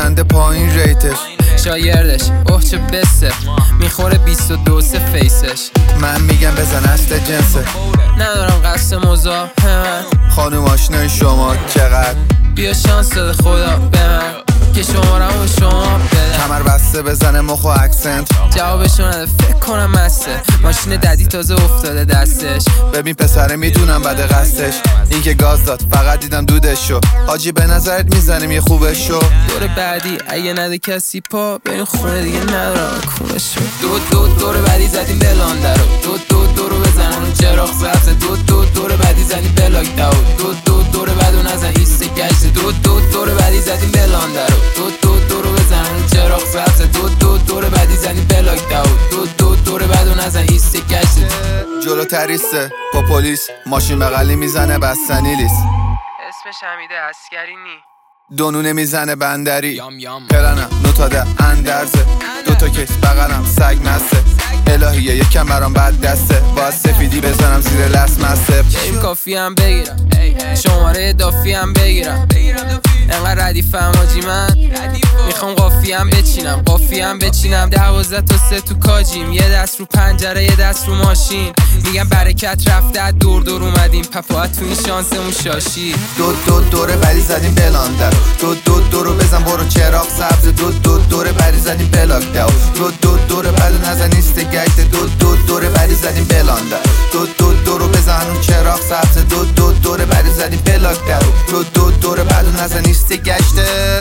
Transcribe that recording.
بنده پایین ریتش، شاگردش اوه چه بسه میخوره 22 فیسش. من میگم بزن اصل جنسه، ندارم قصد مزاحمت، خانوم آشنای شما چقدر، بیا شانس داده خدا به من که شمارم و شما بدم. کمر بسته بزنه مخ و اکسنت، جوابشو نده فکر کنم مسته، ماشین ددی تازه افتاده دستش. ببین پسره میدونم بده قصدش، این که گاز داد فقط دیدم دودش شو. حاجی به نظرت میزنیم یه خوبش شو. دور بعدی اگه نده کسی پا بریم خونه دیگه ندارم کونش شو. دور بعدی زدیم بلانده رو، دو رو بزن اون چراغ سبز، دور بعدی زدیم بلاک داو، دور بعدو نزن ایست گشت، دور بعدی زدیم بلانده رو، دو رو بزن اون چراغ سبز، دور بعدی زدیم بلاک داو، دور بعدو نزن ایست گشت. جلو تریسته با پلیس، ماشین بغلی میزنه بستنی لیست، اسمش حمیده عسکری نی، دونونه میزنه بندری، یام پلنم نوتاده اندرزه، دوتا کیس بغلم سگ مسته، الهیه یکم برام بد دسته، باید سفیدی بزنم زیر لس مسته. بریم کافی هم بگیرم، شماره دافی هم بگیرم، انقدر ردیفم آجی من میخوام قافی هم بچینم 12 تا 3 تو کاجیم، یه دست رو پنجره یه دست رو ماشین، میگم برکت رفته دور اومدیم پپاها تو این شانسمون شاشی. دوره بعدی زدیم بلانده رو، دو بزن برو چراغ سبز، دوره بعدی زدیم بلاک داو، دوره بعد نزن ایست گشت، دوره بعدی زدیم بلانده، دو بزن اون چراغ سبز، دوره بعدی زدیم بلاک داو، دوره بعد نزن ایست گشت.